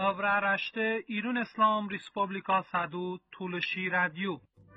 Avraaraște İran İslam Respublika Sadu Tuluşi Radyo.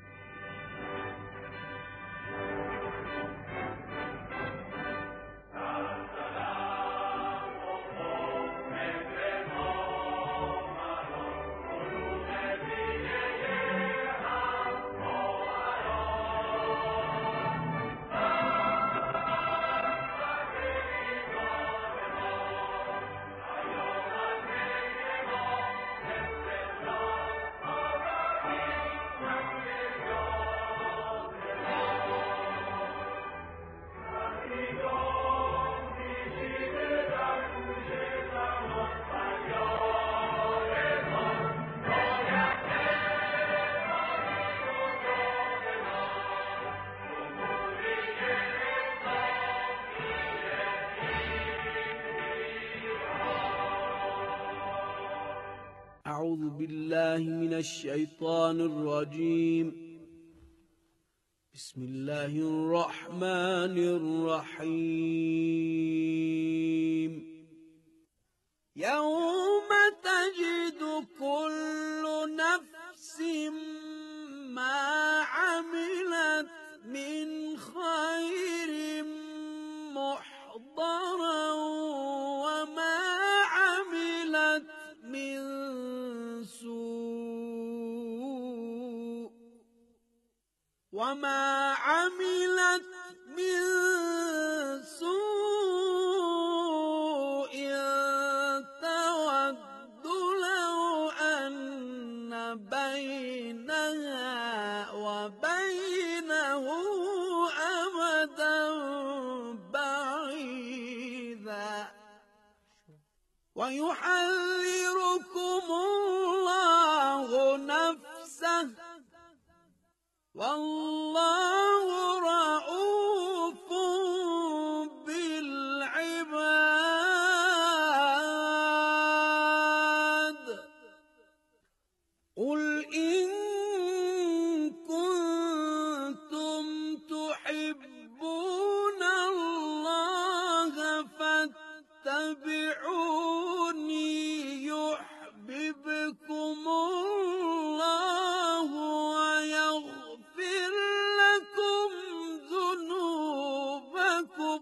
أعوذ بالله من الشيطان الرجيم. بسم الله الرحمن الرحيم. يوم تجد كل نفس ما عملت من خير محضرا وما عملت من سوء تود لو أن بينها وبينه أمدا بعيدا ويحذركم الله نفسه والله رؤوف بالعباد. قل إن كنتم تحبون الله فاتبعوني يحببكم الله ويغفر لكم ذنوبكم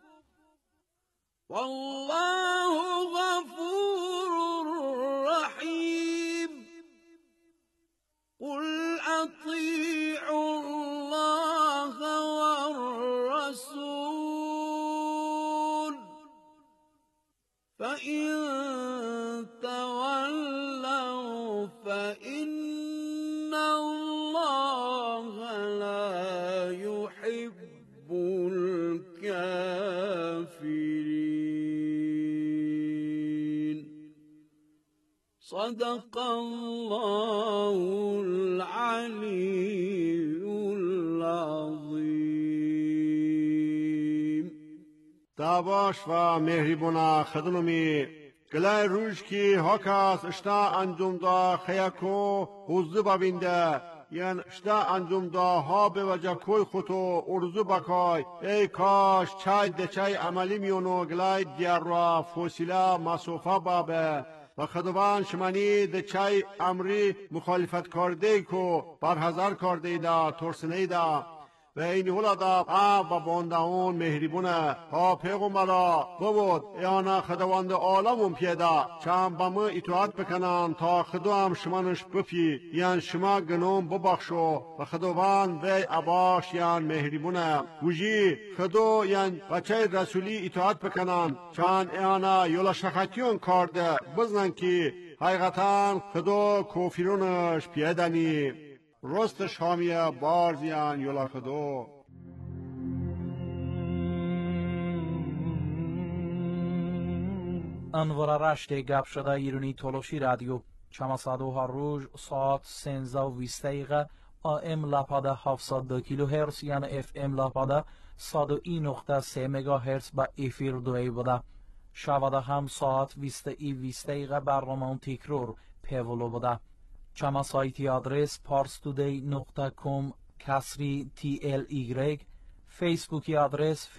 والله غفور رحيم. قل أطيعوا الله والرسول فإن تولوا فإن الله لا يحب الكافرين. صدق الله العلي العظيم. دعواش و مهربونا خدممی گلای روش کی هاکاس اشتا انجام دا خیاکو حوزه ببینده یعنی اشتا انجام دا ها به وجه کوی خودو ارزو بکای ای کاش چای دچای عملی میونو گلای دیار را فوسیلا مسوفا بابه و خدوان شمانی دچای امری مخالفت کرده کو برحضر کرده دا ترسنه دا و این حالا دا و باندهون مهربونه ها پیغمبرا بود ایانا خداوند عالمون پیدا چند با ما اطاعت بکنن تا خدا هم شمانش بپی یعنی شما گنوم ببخشو و خداوند وی عباش یعنی مهربونه وجی خدا یعنی بچه رسولی اطاعت بکنن چند ایانا یولا شخطیون کرده بزنن که حقیقتا خدا کافرونش پیدنی رست شامیه بارزیان یولا خدو. انوار رشت گپ شده ایرانی تولوشی رادیو چماسادو هر روز ساعت 13:20 AM لپاده 702 کیلوهرتز یعنی FM لپاده 101.3 مگاهرتز با افیر دوی بوده. شباده هم ساعت 20:20 برنامه تکرار پیولو بوده. چما سایتی آدرس parstoday.com /TLY فیسبوکی آدرس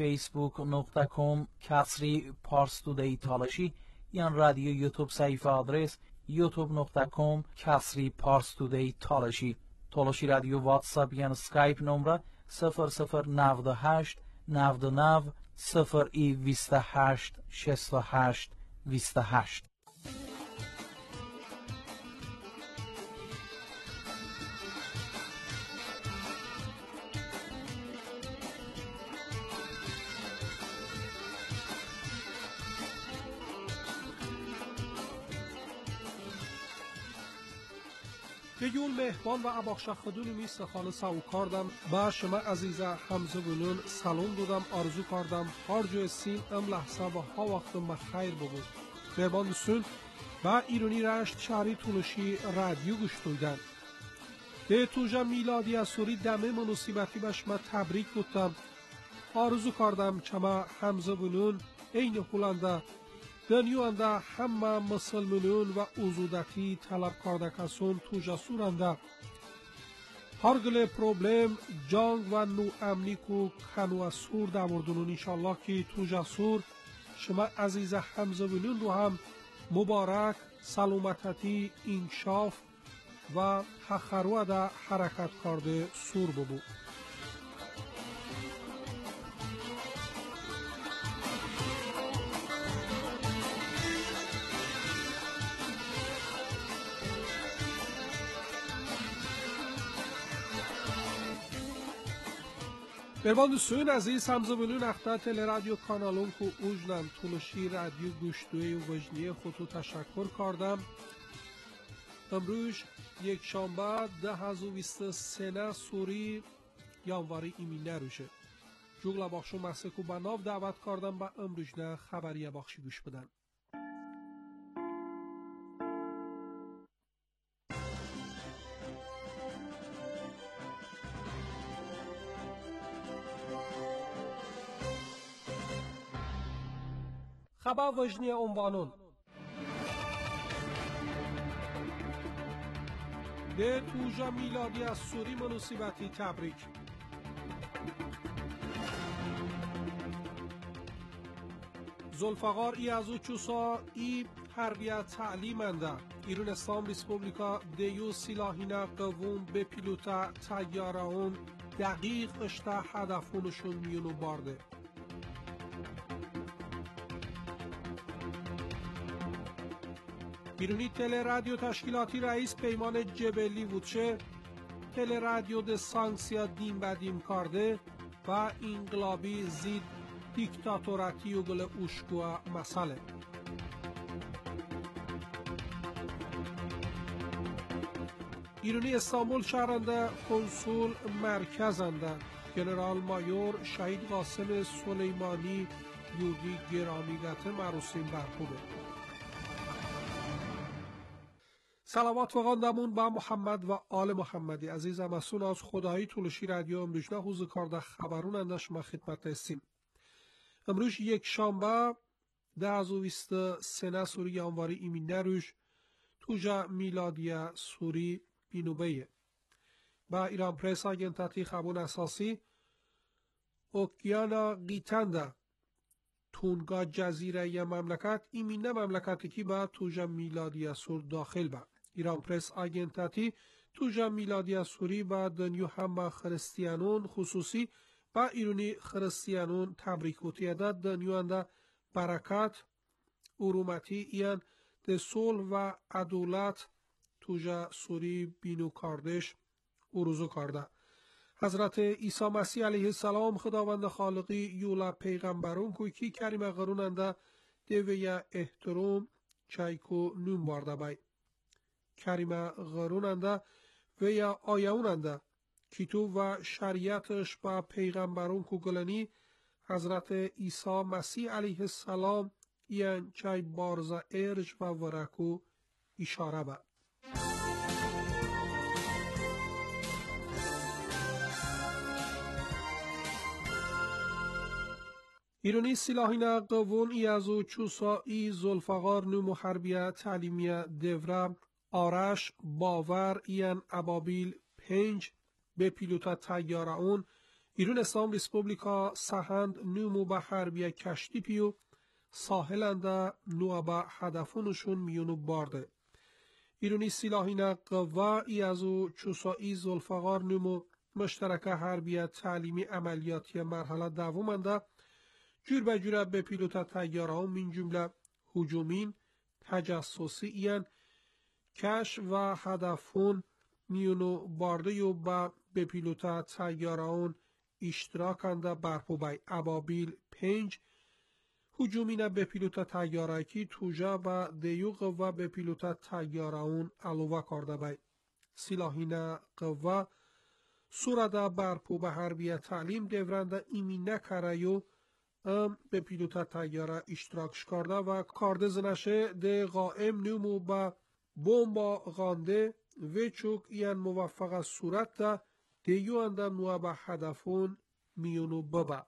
facebook.com /parstoday تالشی یعنی رادیو یوتیوب صفحه آدرس youtube.com/parstoday تالاشی رادیو واتساپ یا اسکایپ نمره 0098 99 28 68 28. Bugün mehman ve abakşaxıdun mis xalı savu kardam ba şuma azize hamza bunun salon dodam arzu kardam har jo sin am lahsa ve ha vaqtim xayr bubu. Mehman usul ba ironi rasht shari tulushi radyo guştuydan. به توجه میلادی اسوری دمه مناسبتی به شما تبریک گفتم. آرزو کردم چما حمزه بنون این خلنده دنیوانده همه مسلمانون و عزودتی طلب کرده کسون توجه سورنده. هرگله پروبلم جنگ و نو امنی کو کنو سور دوردونون انشالله که توجه سور شما عزیز حمزه بنون رو هم مبارک سلامتی انشاف و حخروه ده حرکت کرده سور ببو. بربان دوستوین عزیز همزه بلون اختر تل رادیو کانالون که اوجنم تولشی رادیو گوشتوی و وجنی خودتو تشکر کردم. امروز یک شنبه 2023 سوری یانواری ایمینه روشه. جوگل باخشو مسکو بناو دعوت کردم با امروز نه خبری باخشی گوش بدن. خبر وجنی عنوانون به توجه میلادی از سوری مناسبتی تبریک. زلفقار ای از او چوسا ای حربیت تعلیمنده ایران اسلام ریسپوبلیکا دیو سلاحینه قوون به پیلوتا تیاره اون دقیق اشته هدفونشون میونو بارده. ایرانی تله رادیو تشکیلاتی رئیس پیمان جبلی وودشه تله رادیو ده سانکسیا دیم بدیم کرده و انقلابی زید دیکتاتوراتی و گل اوشگوه مسئله. ایرانی استانبول شهرنده کنسول مرکزنده جنرال مایور شهید قاسم سلیمانی یوگی گرامیگت مراسم برپوده. سلامات و قاندمون با محمد و آل محمدی عزیزم مسئول از خدایی تولشی رادیو امروز نه حوزه کارده خبرون اندش ما خدمت هستیم. امروز یک شنبه 2023 سوری یانواری ایمینه روش توجه میلادی سوری بینوبهیه. با ایران پریس آگنتاتی خبون اساسی اوکیانا قیتنده تونگا جزیره ی مملکت ایمینه مملکتی که با توجه میلادی سور داخل با. ایران پریس آگنتاتی توجه میلادی سوری با دنیو هم خرستیانون خصوصی با ایرانی خرستیانون تبریکوتی ده دنیوانده برکت ارومتی ایان ده صلح و عدالت توجه سوری بینو کاردش اروزو کرده. حضرت عیسی مسیح علیه السلام خداوند خالقی یولا پیغمبرون کوی کریم غروننده دوی احترام چایکو نون بارده بای. کریم غروننده وی آیوننده کتاب و شریعتش با پیغمبرون کو گلنی حضرت عیسی مسیح علیه السلام این چای بارزا ارج و ورکو اشاره با. ایرانی سلاحینه قوون ای از او چوسا ای زلفقار نو محربیه تعلیمیه دوره آرش باور این ابابیل 5 به پیلوتا تیاره اون ایران اسلام ریسپوبلیکا سهند نو به حربیه کشتی پیو ساحلنده نو به هدفونشون میونو بارده. ایرونی سلاحینا قوا ای از او چوسایی زلفقار نمو مشترکه حربیت تعلیمی عملیاتی مرحله دومنده جور به جور به پیلوت تیاره ها من جمله هجومین تجسسی این کش و هدفون میونو بارده و به پیلوت تیاره اشتراکنده برپوبای ابابیل 5 هجومین به پیلوت تیاره کی توجه و دیو قوه به پیلوت تیاره علوه کرده بای سلاحین قوه سورده برپوبه حربیه تعلیم دورنده ایمی نکره به پیلوت تیاره اشتراکش کرده و کارده زنشه ده قائم نمو با بومبا غانده و چوک این موفق صورت ده دیو انده نوع به هدفون میونو ببا.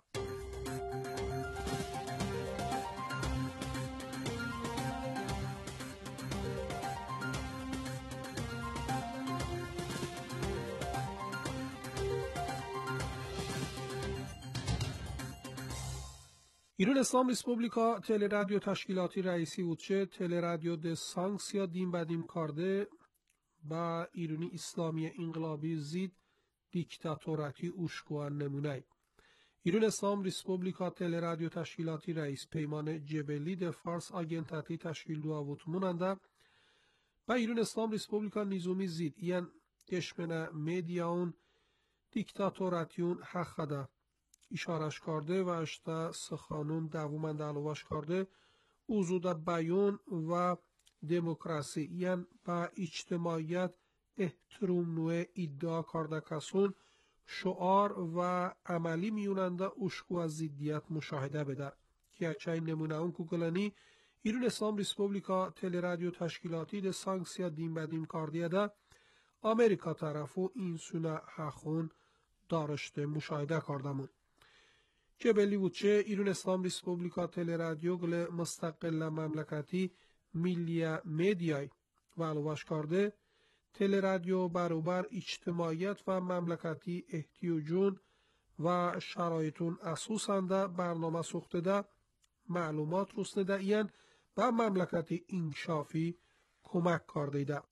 ایران اسلام ریسپوبلیکا تل رادیو تشکیلاتی رئیسی بودشه تل رادیو ده سانکسیا دیم بدیم کرده با ایرانی اسلامی انقلابی زید دیکتاتوراتی اوشکوان نمونه ایران اسلام ریسپوبلیکا تل رادیو تشکیلاتی رئیس پیمان جبلی ده فارس آگنتاتی تشکیل دو آوت موننده با ایران اسلام ریسپوبلیکا نیزومی زید این دشمن میدیاون دیکتاتوراتیون حق خده اشارش کرده و اشتا سخانون دوومند علوش کرده وجود بیان و دموکراسی یعنی با اجتماعیت احترام نوع ادعا کرده کسون شعار و عملی میوننده اشکو از زیدیت مشاهده بده که اچه نمونه اون کوگلانی ایران اسلام ریسپوبلیکا تل رادیو تشکیلاتی ده سانکسیا دیم بدیم کردیه ده امریکا طرفو این سونه حقون دارشته مشاهده کردمون جبلی بودچه ایران اسلام ریسپوبلیکا تل رادیو گل مستقل مملکتی میلیا میدیای و علوش کرده تل رادیو برابر اجتماعیت و مملکتی احتیاجون و شرایطون اساسنده برنامه ساخته ده معلومات رسنده این و مملکتی انکشافی کمک کرده ده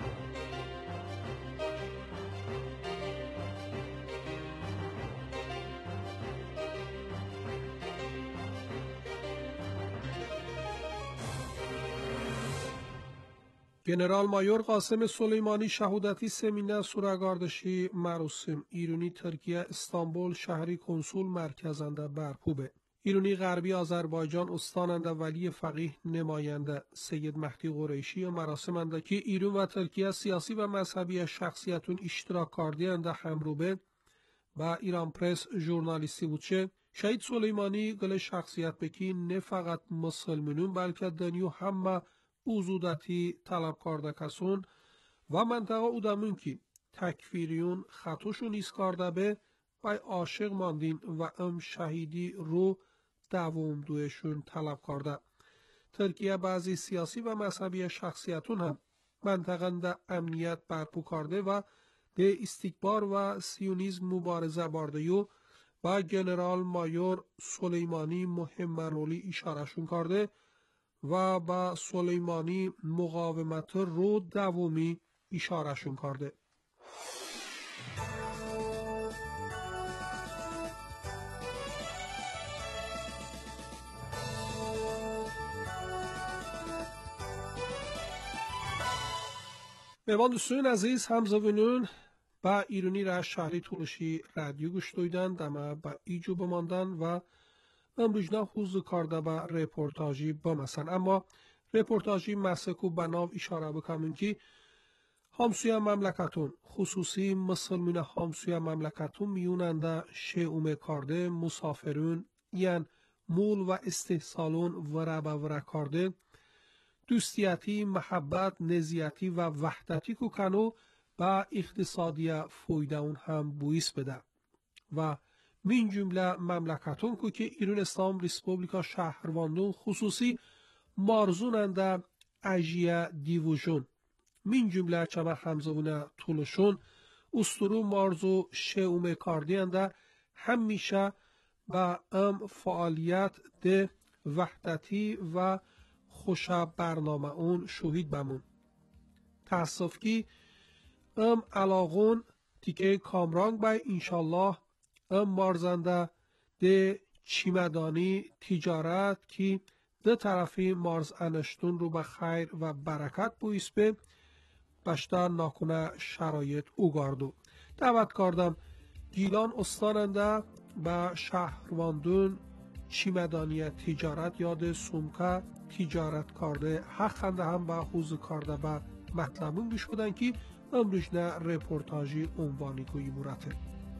گنرال مایور قاسم سلیمانی شهودتی سمینه سورگاردشی مراسم ایرانی ترکیه استانبول شهری کنسول مرکزنده برپوبه ایرانی غربی آذربایجان استاننده ولی فقیه نماینده سید مهدی قریشی مراسمنده که ایران و ترکیه سیاسی و مذهبی شخصیتون اشتراک کرده‌اند همروبه و ایران پرس ژورنالیستی بودشه شهید سلیمانی گل شخصیت بکی نه فقط مسلمانون بلکه دنیو همه وجودتی طلب کرده کسون و منطقه او دمون که تکفیریون خطوشون ایست کرده به بای عاشق ماندین و شهیدی رو دوام دوشون طلب کرده ترکیه بعضی سیاسی و مذهبی شخصیتون هم منطقه ده امنیت برپو کرده و ده استکبار و سیونیزم مبارزه برده و گنرال مایور سلیمانی مهم رولی اشارهشون کرده و با سلیمانی مقاومت رو دوامی اشارهشون کرده. میوان دوستان عزیز همزبانون با ایرانی را شهری تولشی رادیو گوش دویدن دمه با ایجو بماندن و امروجنا حوض کرده با رپورتاجی بمسن اما رپورتاجی مسکو بناو اشاره بکنم که همسوی مملکتون خصوصی مسلمین همسوی مملکتون میوننده شعوم کرده مسافرون یعن مول و استحصالون ورابا کرده دوستیتی محبت نزیتی و وحدتی کو کنو با اقتصادی فویده اون هم بویس بده و من جمله مملکتون کو که ایران اسلام ریسپوبلیکا شهرواندون خصوصی مارزوننده اجیه دیوژون من جمله چما همزبونه طولشون استرو مارزو شعوم کاردینده همیشه با فعالیت ده وحدتی و خوش برنامه اون شهید بمون تاسف کی علاقون تیکه کامرانگ بای انشالله مارزنده ده چیمدانی تجارت کی ده طرفی مارز انشتون رو به خیر و برکت بویس به بشتا ناکنه شرایط اوگاردو دعوت کردم گیلان استاننده به شهرواندون چیمدانی تجارت یاد سومکه تجارت کرده حقنده هم به حوز کرده به مطلبون گوش بودن که امروز نه رپورتاجی عنوانی کوی مورته.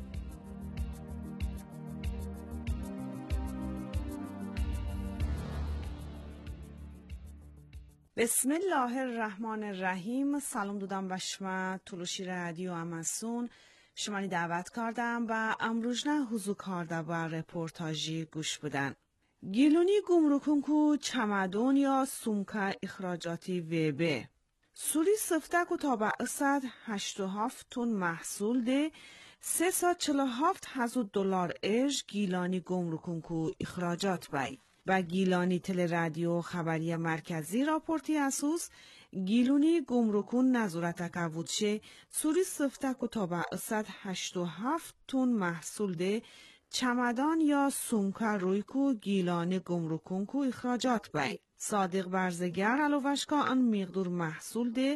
بسم الله الرحمن الرحیم. سلام دادم به شما تلوشی رادیو اماسون شمانی دعوت کردم و امروز نه حضور کرده و رپورتاجی گوش بودن. گیلونی گمرکون کو چمدون یا سومکه اخراجاتی ویبه سوری سفته کو تا به اصد 87 تن محصول ده 347,000 دلار اش گیلانی گمرکون کو اخراجات بای. و گیلانی تل رادیو خبری مرکزی راپورتی اسوس گیلونی گمرکون نظارت کودشه سوری سفته کو تا به 187 تن محصول ده چمدان یا سومکه روی کو گیلانی گمرکون کو اخراجات بای. صادق برزگر علوشکا ان مقدور محصول ده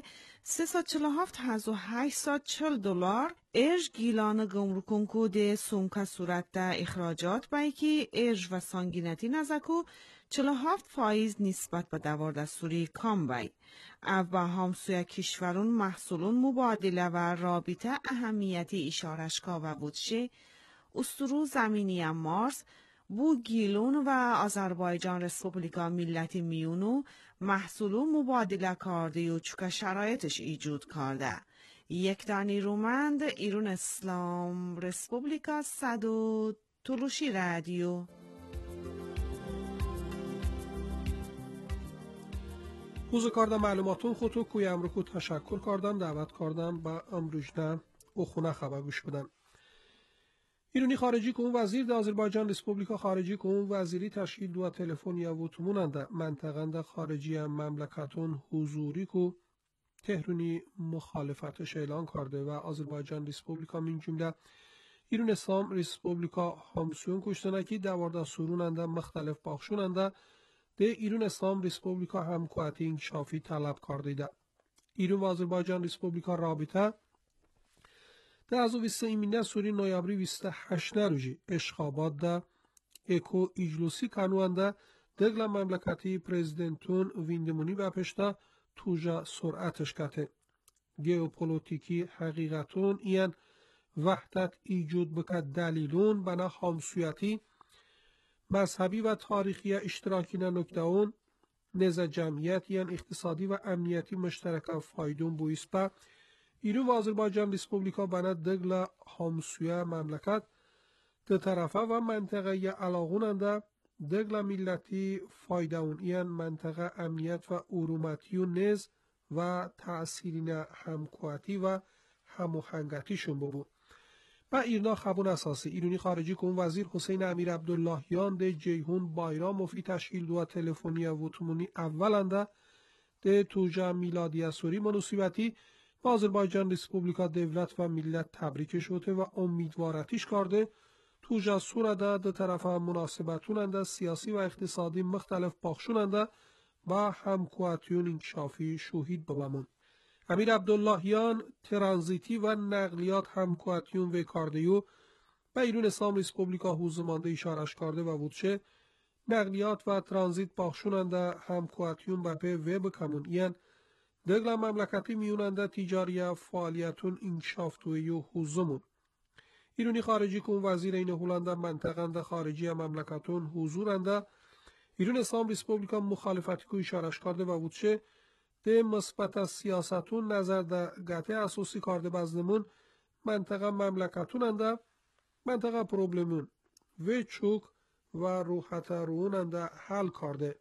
347,840 دلار ارج گیلان گمرکون کو ده سومکه صورت ده اخراجات بای که ارج و سانگینتی نزکو 47% نسبت به دوار سوری کام بای. او با همسوی کشورون محصولون مبادله و رابطه اهمیتی اشارشکا و بودشه استرو زمینی مارس بو گیلون و آذربایجان رسپوبلیکا ملتی میونو محصولو مبادله کرده و چوکه شرایطش ایجود کرده. یک دانی رومند ایرون اسلام رسپوبلیکا صدو تلوشی رادیو. حوزه کردم معلوماتون خودتو کوی امرو تشکر کردم دعوت کردم با امروجنه او خونه خبر گوش بدن. ایرانی خارجی کون وزیر در آذربایجان رسپوبلیکا خارجی کون وزیری تشکیل دو تلفنیا و توموننده منطقه خارجی مملکتون حضوری کو تهرونی مخالفتش اعلان کرده و آذربایجان رسپوبلیکا من جمله ایران اسلام رسپوبلیکا همسون کشتنکی دوارده سروننده مختلف باخشوننده ده ایران اسلام رسپوبلیکا همکواتی انکشافی طلب کرده ده. ایران و آذربایجان رسپوبلیکا رابطه در از 21 سوری نویابری 28 روزی اشخابات ده اکو ایجلوسی کنوانده دگل مملکتی پرزیدنتون ویندمونی بپشته توجه سرعتش کته. گیوپولوتیکی حقیقتون این وحدت ایجود بکد دلیلون بنا همسویتی مذهبی و تاریخی اشتراکی نکدهون نزد جمعیت این اقتصادی و امنیتی مشترک فایدون بویسپه ایران و آذربایجان رسپوبلیکا بنا دگل همسویه مملکت ده طرفه و منطقه علاقوننده دگل ملتی فایدون این منطقه امنیت و ارومتی و نز و تأثیرین همکواتی و هموهنگتیشون بود. با ایرنا خبون اساسی ایرانی خارجی کن وزیر حسین امیر عبداللهیان ده جیهون بایرام و فی تشکیل دو تلفنی و تومونی اولنده ده توجه میلادی سوری مناسبتی با آذربایجان رسپوبلیکا دولت و ملت تبریک شده و امیدوارتیش کرده توجه سورده ده طرف مناسبتوننده سیاسی و اقتصادی مختلف باخشوننده با همکواتیون انکشافی شوهید ببامون. امیر عبداللهیان ترانزیتی و نقلیات همکواتیون و کاردیو به ایران اسلام رسپوبلیکا حوزمانده اشارش کرده و بودشه نقلیات و ترانزیت باخشوننده همکواتیون بپه و بکمون این دگل مملکتی میوننده تجاری فعالیتون انکشاف توی و حوزمون. ایرانی خارجی کن وزیر این هولنده منطقه خارجی مملکتون حضورنده ایران اسلام رسپوبلیکا مخالفتی کو اشارش کرده و بودشه ده مثبت سیاستون نظر ده گته اساسی کرده بزنمون منطقه مملکتوننده منطقه پروبلمون و چوک و روحت روننده حل کرده.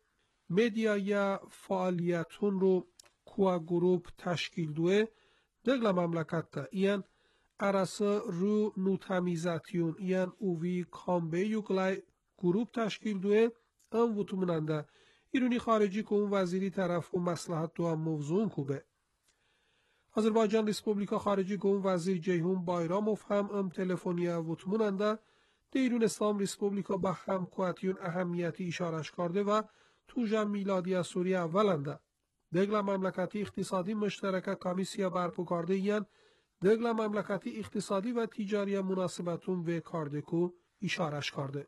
مدیای فعالیتون رو کوا گروپ تشکیل دوه دگل مملکت ده این ارس رو نوتمیزاتیون این اووی کامبه یوکلای گروپ تشکیل دوه ام وطموننده ایرانی خارجی که اون وزیری طرف و مصلحت دو هم موضوع کوبه. Azerbaycan Respublika Xarici Qo'm Vazir Ceyhun Bayramov ham telefoniya vutmunanda دیرون اسلام ریسپوبلیکا به همکواتیون اهمیتی اشارش کرده و توجه میلادی سوریه اولنده. دگل مملکتی اقتصادی مشترک کمیسیا برپو کرده یان دگل مملکتی اقتصادی و تجاری مناسبتون و کاردکو اشارش کرده.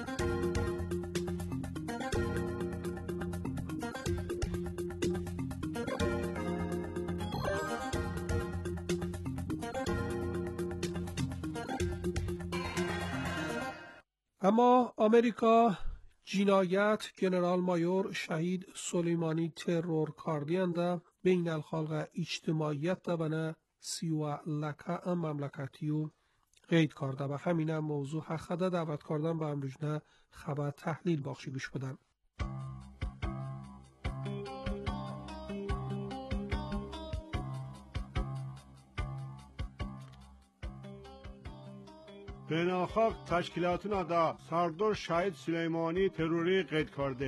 اما آمریکا جنایت جنرال مایور شهید سلیمانی ترور کاردینده بین الخلق اجتماعیت دبنه سیوه لکه مملکتیو قید کرده و همین موضوع حقیقت دعوت کردن به امروزنه خبر تحلیل باخشی گوش بدن. beynəlxalq təşkilatına da Sardar Şahid Süleymani terrori qeyd کرده.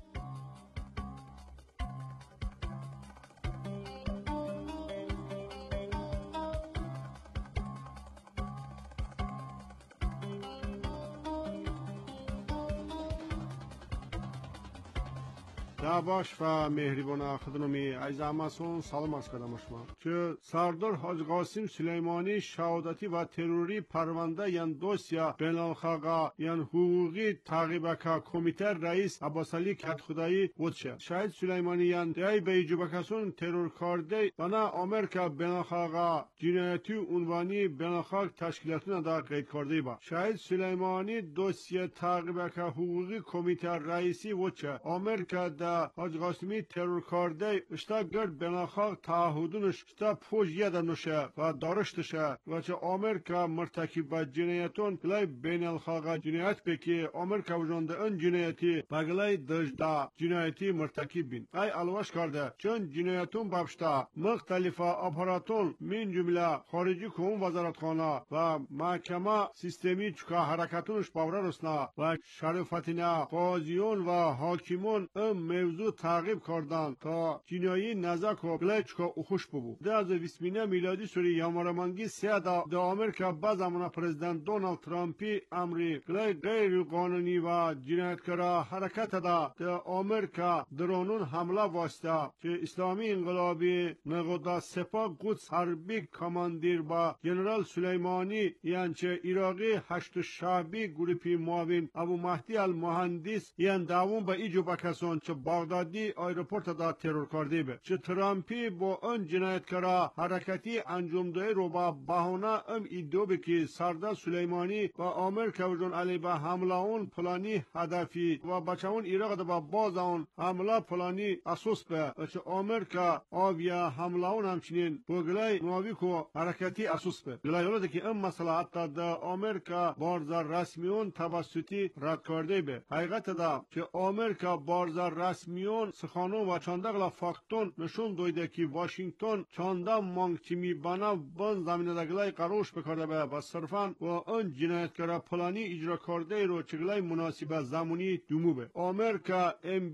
باش و مهربان خدمتی عزیز همسون سلام عرض کردم شما که سردار حاج قاسم سلیمانی شهادتی و تروری پرونده یان دوسیا بین الخلقه یان حقوقی تعقیب که کمیته رئیس عباس علی کدخدایی بودشه شهید سلیمانی یان دای به جوبکسون ترور کرده بنا آمریکا بین الخلقه جنایتی عنوانی بین الخلق تشکیلاتون دا قید کرده با شهید سلیمانی دوسیا تعقیب که حقوقی کمیته رئیسی بودشه آمریکا دا حاج قاسمی ترور کرده اشتا گرد بینالخلق تعهدونش اشتا پوش یدنوشه و دارشتشه و چه آمریکا مرتکب به جنایتون گلای بینالخلق جنایت بکی آمریکا وجونده ان جنایتی بگلای دجدا جنایتی مرتکب بین ای الواش کرده چون جنایتون بابشتا مختلف اپاراتون من جمله خارجی قوم وزارتخانه و محکمه سیستمی چکا حرکتونش باور رسنا و شرفتینا قاضیون و حاکمون موضوع تعقیب کردند تا جنایی نزاک و بلچکا اخوش ببو. ده از 20 میلادی سوری یامارمانگی سه دا آمریکا باز امنا پرزیدنت دونالد ترامپی امری غیر قانونی و جنایتکارا حرکت دا آمریکا درونون حمله واسطه که اسلامی انقلابی نقدا سپاه قدس حربی کماندیر با جنرال سلیمانی یعنی چه عراقی هشت شعبی گروپی معاون ابو مهدی المهندس یعنی دوون با ایجو بکسون چه بغدادی ایرپورت دا ترور کرده به چه ترامپی با اون جنایتکارا حرکتی انجام ده رو با بهانه ایدو بکی سردار سلیمانی و آمریکا وجون علی به حمله اون پلانی هدفی و بچهون عراق با باز اون حمله پلانی اساس به چه آمریکا آویا حمله اون همچنین بگلای نواویکو حرکتی اساس به گلای ولده که این مسئله حتی دا آمریکا بارزا رسمیون توسطی رد کرده به حقیقت دا که آمریکا بارزا رسمیون سخانون و چاندقلا فاکتون نشون دویده که واشنگتن چانده مانگچیمی بنا بان زمینه دگلای قروش بکرده به و صرفا و اون جنایتکارا پلانی اجرا کرده رو چگلای مناسب زمانی دومو به آمریکا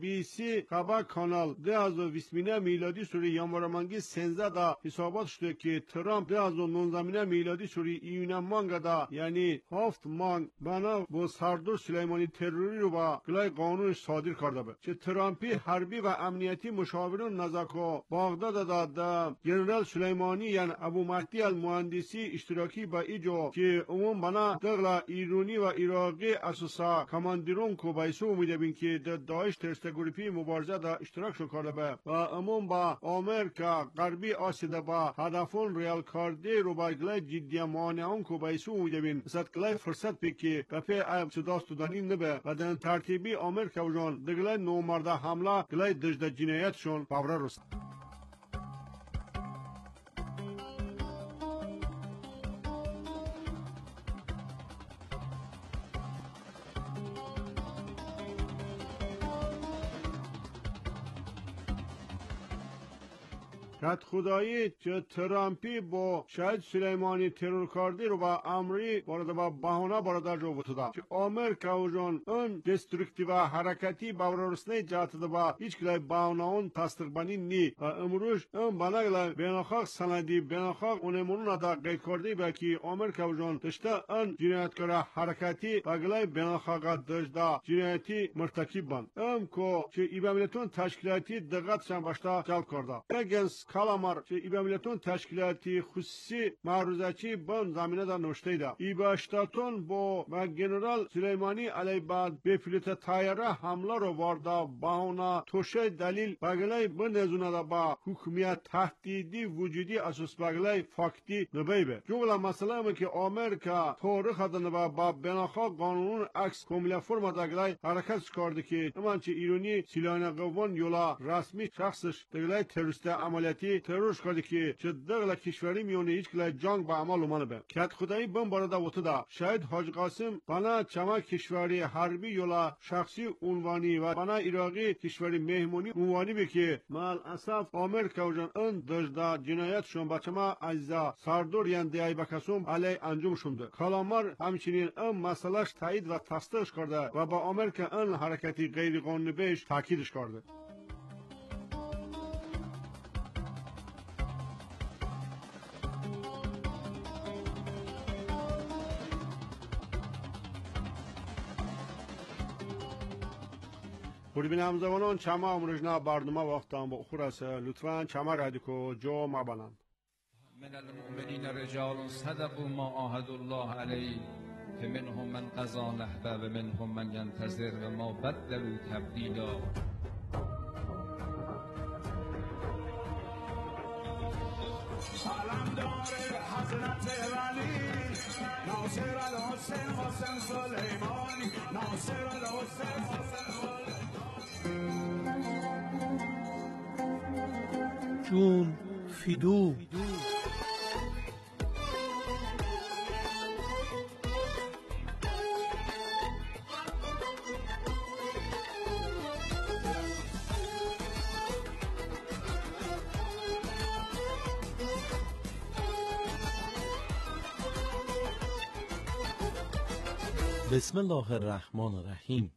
MBC خبر کانال 2020 میلادی سوری یانوارمانگی 13 دا حسابات شده که ترامپ 2019 میلادی سوری ایونه مانگ دا یعنی 7 مانگ بنا با سردار سلیمانی تروری رو با گلای قانونش صادر کرده به چه ترامپی حربی و امنیتی مشاورون نزاکو بغداد داده جنرال سلیمانی یعنی ابو مهدی المهندسی اشتراکی با ایجو که عموم بنا دغلا ایرانی و عراقی اساسا کماندیرون کو بایسو امیده بین که داعش ترست گروپی مبارزه دا اشتراک شو کرده به و عموم با آمریکا غربی آسیده با هدفون ریال کارده رو با گلای جدی مانعون کو بایسو امیده بین بسات گلای فرصت بکی و پی ایب صداست دادنی نبه و در ترتیبی آمریکا و جان دگلای نومرده حمله گلای دجده جنایتشون باوره رست. کت خدایی که ترامپی با شاید سلیمانی ترور کردی رو با امری وارد با بهانه برادر جو بوده که آمریکا و جان اون دسترکتیو حرکتی باورسنه جهت با هیچ کلای بهانه اون تصدیق بانی نی و امروز اون بناگلای بیناخاق سندی بیناخاق اونمونون دا قید کردی با که آمریکا و جان دشته اون جنایتکار حرکتی بگلای بیناخاق دشته جنایتی مرتکب بند ام کو که ایبامیلتون تشکیلاتی دقت شن باشتا جلب کرده اگنس کالامار که ایبامیلتون تشکیلاتی خصوصی معروضاتی بند زمینه دا نوشته ده ایباشتاتون با جنرال سلیمانی علی بعد به فلیت تایره حمله رو وارده بهانه توشه دلیل بگلای بندزونه دا با حکومیت تهدیدی وجودی اساس بگلای فاکتی نبیبه جمله مسئله همه که آمریکا تاریخ دنه با بناخا قانون عکس کاملا فرما دگلای حرکت کرده که همانچه ایرانی سیلان قوان یولا رسمی شخصش دگلای تروریست عملیاتی ترورش کرده که چه دگل کشوری میونه هیچ کلای جنگ با عمل اومانه به کت خدایی بم بارده وطده شاید حاج قاسم بنا چما کشوری حربی یولا شخصی عنوانی و بنا عراقی کشوری مهمونی عنوانی به که مال اسف آمریکا و جان ان دجدا جنایت شون بچما عزیزا سردور ینده ای بکسوم علی انجام شونده کالامار همچنین ام مسئلهش تایید و تصدیقش کرده و با آمریکا ان حرکتی غیر قانونی بهش تاکیدش کرده بودیم همزمانان چما امروزنا برنامه وقتان با اخورس لطفاً چما رادیکو جو مبانند من المؤمنین رجال صدقوا ما عاهدوا الله علیه فمنهم من قضا نحبه و منهم من ینتظر و ما بدلوا تبدیلا سلام داره حضرت ولی ناصر الحسین حسین سلیمانی ناصر الحسین حسین سلیمانی جون فیدو بسم الله الرحمن الرحیم.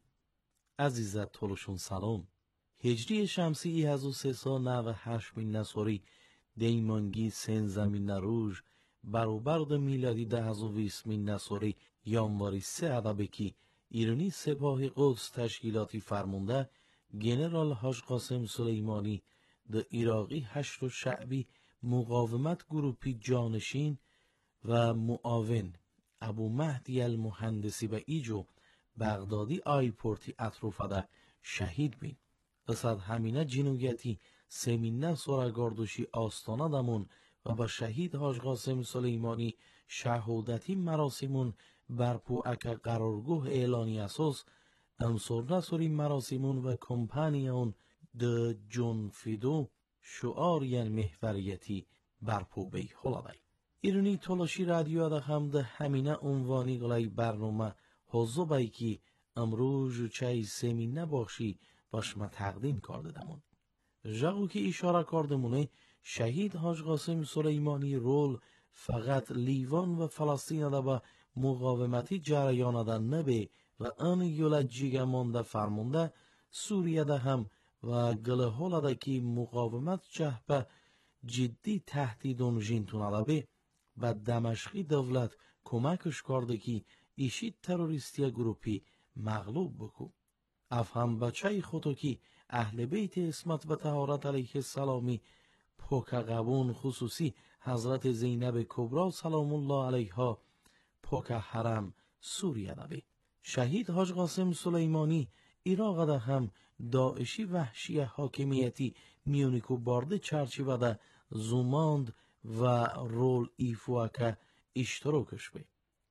عزیزت تولشون سلام. هجری شمسی 1300 سال و 8 نصوری دیمانگی سن زمین نروژ برابر میلادی 2020 نصوری یانواری 3 عدبکی ایرانی سپاه قدس تشکیلاتی فرمونده گنرال حاج قاسم سلیمانی ده عراقی هشت و شعبی مقاومت گروپی جانشین و معاون ابو مهدی المهندسی و ایجو بغدادی آیپورتی اطروفده شهید بین قصد همینه جنویتی سمینه سرگاردوشی آستانه دمون و با شهید حاج قاسم سلیمانی شهودتی مراسمون برپو اکا قرارگوه اعلانی اساس امسور نسوری مراسمون و کمپانیون ده جون فیدو شعار ین محوریتی برپو بی خلاده ایرانی تولاشی رادیو ده هم ده همینه عنوانی گلای برنامه حضو بایی که امروز چای سمینه باشی باش ما تقدیم کرده دمون جاگو که اشاره کردمونه شهید حاج قاسم سلیمانی رول فقط لیوان و فلسطین ده با مقاومتی جریان ده نبه و ان یولا جیگه مانده فرمونده سوریه ده هم و گله هولا ده که مقاومت جهبه جدی تهدیدون جینتون به و دمشقی دولت کمکش کرده که ایشی تروریستی گروپی مغلوب بکو افهم بچه خودو که اهل بیت اسمت و طهارت علیه السلامی پوک قبون خصوصی حضرت زینب کبرا سلام الله علیها پوک حرم سوریه دبی شهید حاج قاسم سلیمانی عراق ده هم داعشی وحشی حاکمیتی میونیکو بارده چرچی بده زوماند و رول ایفوکه اشتراکش بی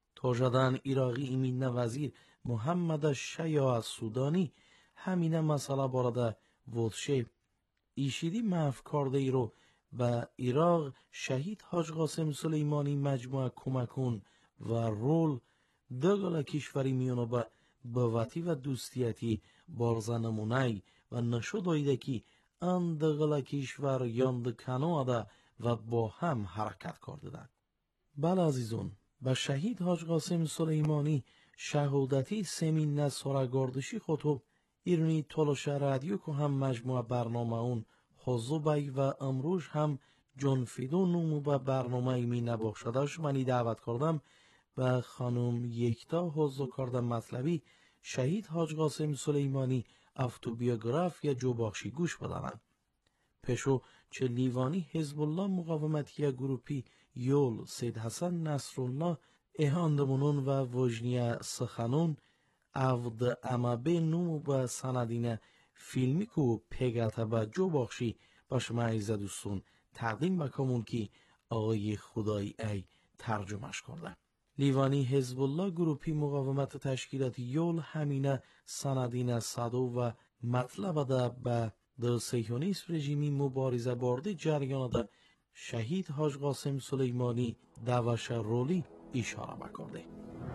تاجدن عراقی ایمین وزیر محمد شیعه سودانی همینه مسئله بارده وضشه ایشیدی معف کرده ای رو به عراق شهید حاج قاسم سلیمانی مجموعه کمکون و رول دگل کشوری میونو به بوتی و دوستیتی بارزنمونی و نشو دایده که اندغل کشور یاند کنادا و با هم حرکت کردند. بله عزیزون، به شهید حاج قاسم سلیمانی شهادتی سمین نسارگاردشی خطب ایرانی تولش رادیو که هم مجموعه برنامه اون حضو بای و امروز هم جون فیدو نومو به برنامه ایمی نباخشداش منی دعوت کردم و خانم یکتا حضو کردم مطلبی شهید حاج قاسم سلیمانی افتوبیوگراف یا جو باخشی گوش بدانم. پشو چه لیوانی حزب الله مقاومتی گروپی یول سید حسن نصرالله اهاندمونون و وجنی سخنون افد امابه نومو به سندین فیلمی که پیگتا به جو باخشی باش معیزه دوستون تقدیم بکمون که آقای خدایی ای ترجمهش کرده. لیوانی حزب الله گروپی مقاومت تشکیلات یول همینه سندین صدو و مطلب ده به در صهیونیسم رژیمی مبارزه بارده جریان ده شهید حاج قاسم سلیمانی دوش رولی اشاره بکرده.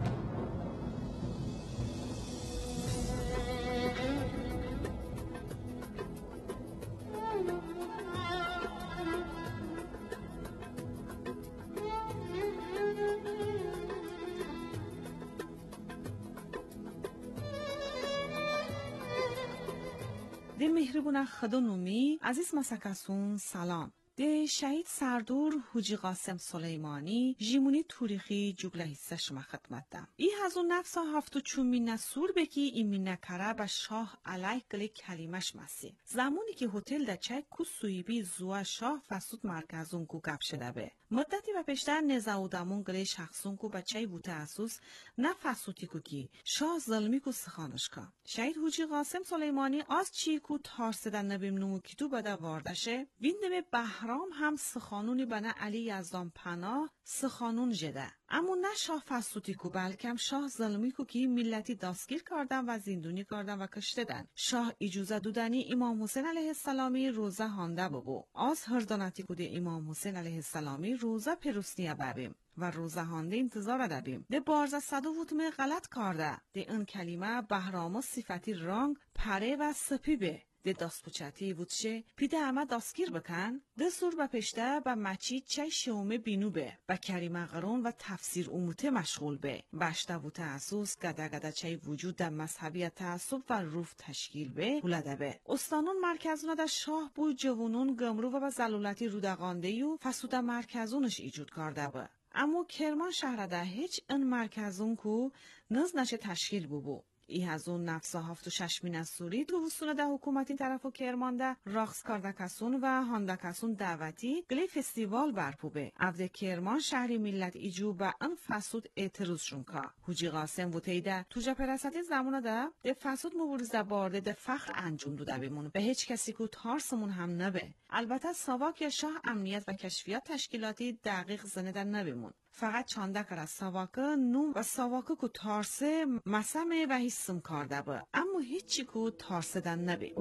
ده مهربون خدانومی عزیز مسکسون سلام. ده شهید سردور حاجی قاسم سلیمانی جیمونی توریخی جگله حصه شما خدمت دم. ای هزو نفسا هفتو چومی نسور بکی ایمی نکره با شاه علیه گلی کلیمش مسی. زمانی که هتل ده چای کو سویبی زوا شاه فسود مرکزون کو گپ شده به. مدتی و پیشتر نزاودمون گلی شخصون کو با چای بوته اسوس نه فسودی کو کی شاه ظلمی کو سخانش کا. شهید حاجی قاسم سلیمانی از چی کو تارسدن نبیم نمو کی تو بده واردشه وینده به بهرام هم سخانونی بنا علی یزدان پناه سخانون جده. اما نه شاه فسودی کو بلکم شاه ظلمی کو کی ملتی دستگیر کردن و زندونی کردن و کشتدن. شاه اجازه دودنی امام حسین علیه السلامی روزه هانده ببو. از هردانتی کو ده امام حسین علیه السلامی روزه پروسنیه ببیم و روزه هانده انتظار دبیم. ده بارزه صدو وطمه غلط کرده. ده این کلمه بهرام صفتی رنگ پره و سپی به. ده داست پوچتی وودشه پیده همه دستگیر بکن. ده سور با پشته با مچی چای شومه بینو به. با کریمه قرون و تفسیر اموته مشغول به. بشته و تحسوس گده گده چای وجود در مذهبی تعصب و روف تشکیل به. بولده به. استانون مرکزونه در شاه بو جوانون گمرو و با زلولتی رودگانده و فسوده مرکزونش ایجود کرده به. اما کرمان شهر ده هیچ این مرکزون کو نز نشه تشکیل بو. ای هزون نفسا هفت و ششمین از سوری تو حسون ده حکومتی طرف و کرمان ده راقص کردکسون و هاندکسون دعوتی گلی فستیوال برپوبه. افده کرمان شهری ملت ایجو با ان فسود اعتراض شونکا. حاجی قاسم و تیده توجه پرستی زمانه ده فسود مبارزه بارده ده فخر انجام دوده بمون. به هیچ کسی کو تارسمون هم نبه. البته ساواک یا شاه امنیت و کشفیات تشکیلاتی دقیق زنده نبیمون. فقط چانده کرد ساواکه نوم و ساواکه که تارسه مسمه و حسم کرده با. اما هیچی که تارسه دن نبی.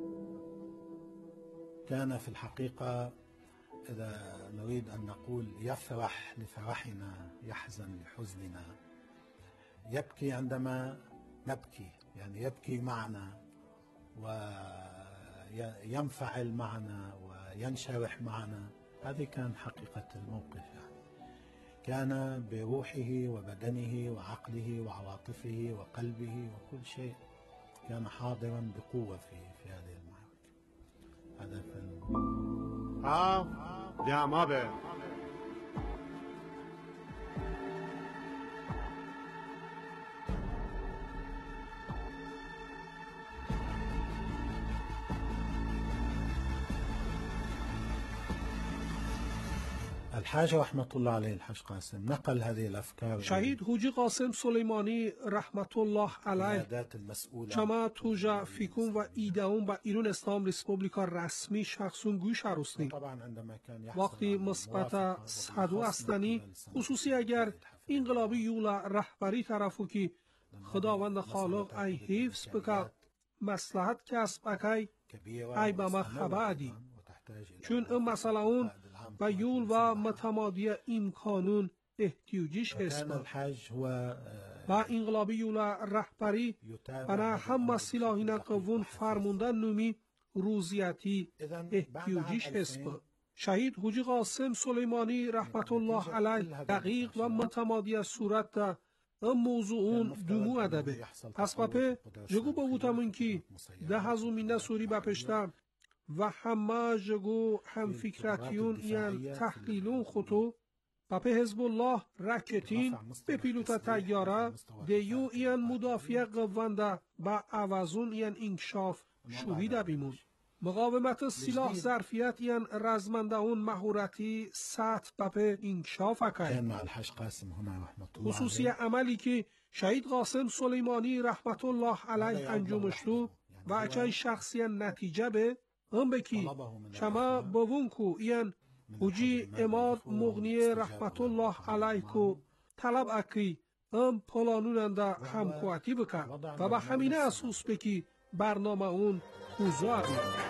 كان في الحقيقة إذا نريد أن نقول يفرح لفرحنا يحزن لحزننا يبكي عندما نبكي يعني يبكي معنا وينفعل معنا وينشرح معنا. هذه كان حقيقة الموقف يعني. كان بروحه وبدنه وعقله وعواطفه وقلبه وكل شيء كان حاضرا بقوة في هذه المعركة. هذا فيلم دمابه الحاج رحمة الله عليه الحاج قاسم نقل هذه الأفكار. شهید حاجی قاسم سلیمانی رحمت الله علیه چما توجا فیکون و ایدهون با ایران اسلام ریسپوبلیکا رسمی شخصون گوش هرستنی. وقتی مثبت صدو استنی خصوصی اگر انقلابی یولا رهبری طرفو که خداوند خالق ای حفظ بکرد مصلحت کسب اکی ای با ما خبردی. چون این مسئله اون و یول و متمادی امکانون احتیاجیش هست و انقلابی یول رهبری بنا هم سلاحین قوون فرموندن نومی روزیتی احتیاجیش حسب شهید حوجی قاسم سلیمانی رحمت الله علیه دقیق و متمادی از صورت ده موضوعون دومو ادبه پس بپه جگو با بوتمون کی ده هزومینه سوری بپشتم و همه جگو هم فکرتیون یعن تحلیلون خطو بپه حزب الله رکتین به پیلوت تیاره دیو یعن مدافع قوانده با عوضون یعن انکشاف شوهیده بیمون مقاومت سلاح ظرفیت یعن رزمنده اون مهورتی سطح بپه انکشاف اکای خصوصی عملی که شهید قاسم سلیمانی رحمت الله علیه انجامشتو و اچای شخصی نتیجه به هم بکی شما بوونکو این حوجی اماد مغنی رحمت الله علیه کو طلب اکی هم پلانوننده همکواتی بکن و به همینه اساس بکی برنامه اون حضور اقلی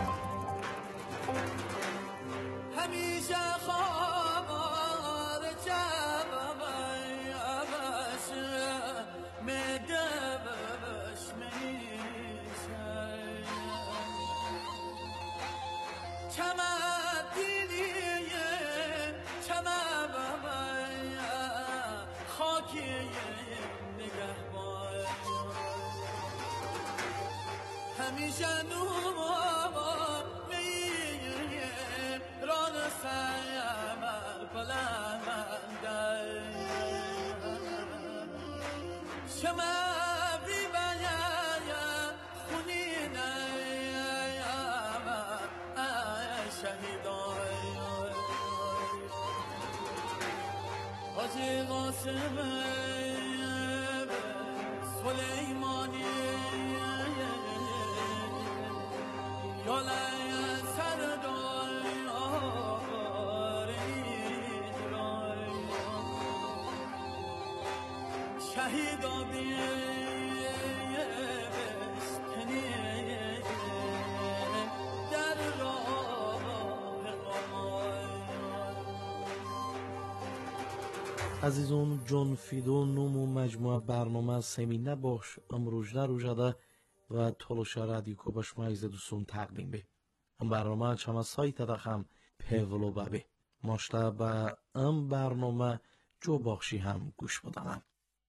همیشه نوما میگه ران سیمر بلنده شما بی بیایا خونینه شهیدای حاجی قاسم سلیمانی عزیزون جون فیدو نومو مجموعه برنامه سمینه باش امروجده رو جده و تلوشه رادیو کو باش مایزه دوستون تقدیم به ام برنامه چما سایت دخم پیولو ببه ماشته به ام برنامه جو باخشی هم گوش بدنم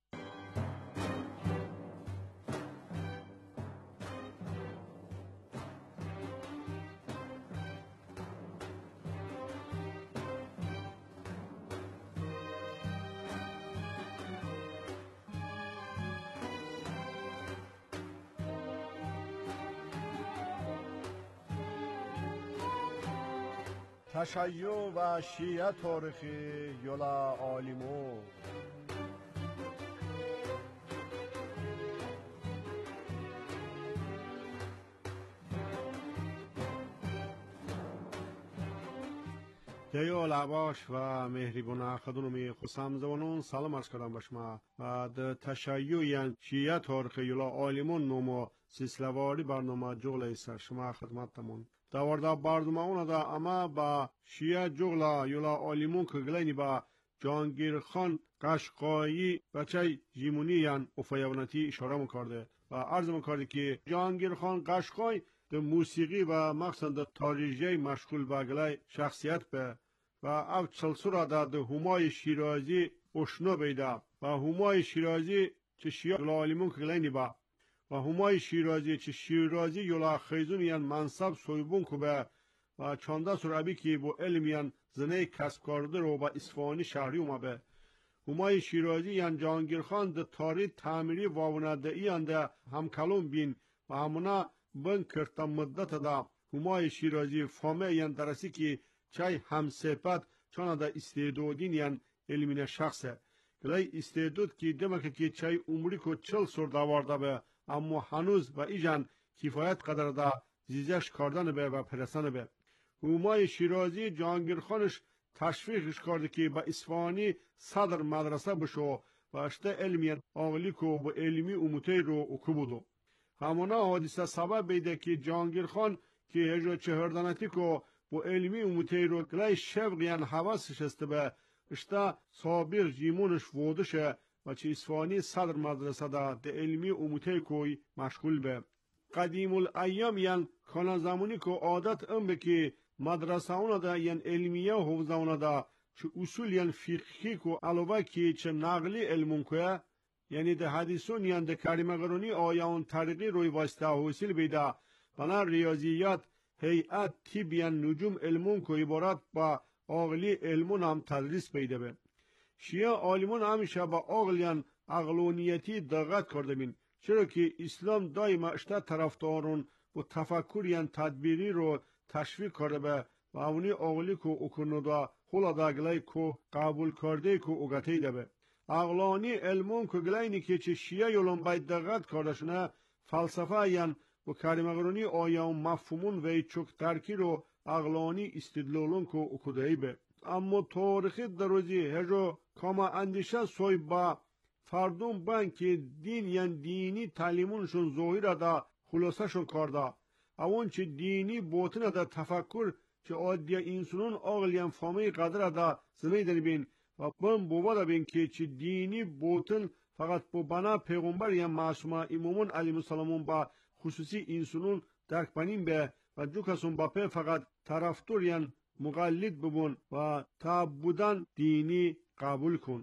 تشیع و شیعه تاریخی یولا عالمو دیو لباش و مهربون خدونمی خسام زبانون سلام عرض کردم به شما و د تشیع یعن شیعه تاریخی یولا عالمون نومو سلسله‌واری برنامه جغل سر شما خدمتتمون داوردا برنامه اون دا اما با شیعه جغلا یولا عالمون که گلینی با جهانگیر خان قشقایی بچه جیمونی یعن افیونتی اشاره میکرده و عرض میکرده که جهانگیر خان قشقای د موسیقی و مقصد تاریخی مشغول به گلای شخصیت به و او چلسورا د همای شیرازی اشنو بیده و همای شیرازی چه شیعه یولا عالمون که گلینی با و همای شیرازی چه شیرازی یولا خیزون یعن منصب سویبون که به و چانده سرابی که با علم زنه کسب کرده رو با اصفهانی شهری اومه به همای شیرازی یعن جهانگیر خان د تاریخ تعمیری واونده ایانده همکلون بین و همونا بن کرتا مدت دا همای شیرازی فامه یعن درسی که چای همسپت چانه دا استعدادین یعن علمین شخصه گلای استعداد که دمکه که چای عمری که 40 سر داورده به اما هنوز و ایجان کفایت قدر دا زیزش کردن به و پرسان به همای شیرازی جهانگیر خانش تشویقش کرده که با اصفهانی صدر مدرسه بشو و اشته علمی آغلی که با علمی اموتی رو اکو بودو همونا حادثه سبب بیده که جهانگیر خان که هجو چهردنتی که با علمی اموتی رو گلای شوق یعن حواسش است به اشته سابق جیمونش وودشه و چه اصفهانی صدر مدرسه ده علمی اموتی کوی مشغول به قدیم الایام یان کانا زمانی که عادت ام بکی مدرسه اونا دا یان علمیه و حوزه اونا دا چه اصول یان فقهی که علاوه کی چه نقلی علمون که یعنی ده حدیثون یان ده کریمه قرونی آیان طریقی روی واسطه حوصل بیده بنا ریاضیات هیئت طب یان نجوم علمون که عبارت با عقلی علمون هم تدریس بیده به شیعه عالمون همیشه با عقل یان عقلانیتی دقت کرده بین چرا که اسلام دائما اشته طرفدارون و تفکر یان تدبیری رو تشویق کرده به و اونی عقلی که اکنو دا خلا دا گلای که قبول کرده که اگته ده به عقلانی علمون که گلاینی که چه شیعه یولون باید دقت کرده شنه فلسفه یان و کریمه قرونی آیا مفهومون و چک ترکی رو عقلانی استدلالون که اکده به اما تاریخی دروزی هجو کاما اندیشه سوی با فردون بان که دین یان دینی تعلیمونشون ظاهر دا خلاصه شون کرده اون چه دینی باطن دا تفکر چه عادی انسانون عقل یان فهمی قدر دا زمیدن بین و بم بوبا دا بین که چه دینی باطن فقط با بنا پیغمبر یان معصومه امامون علیهم السلام با خصوصی انسانون درک بنیم به و جو کسون با پی فقط طرفدار یان مقلد ببون و تعبدن دینی قبول کن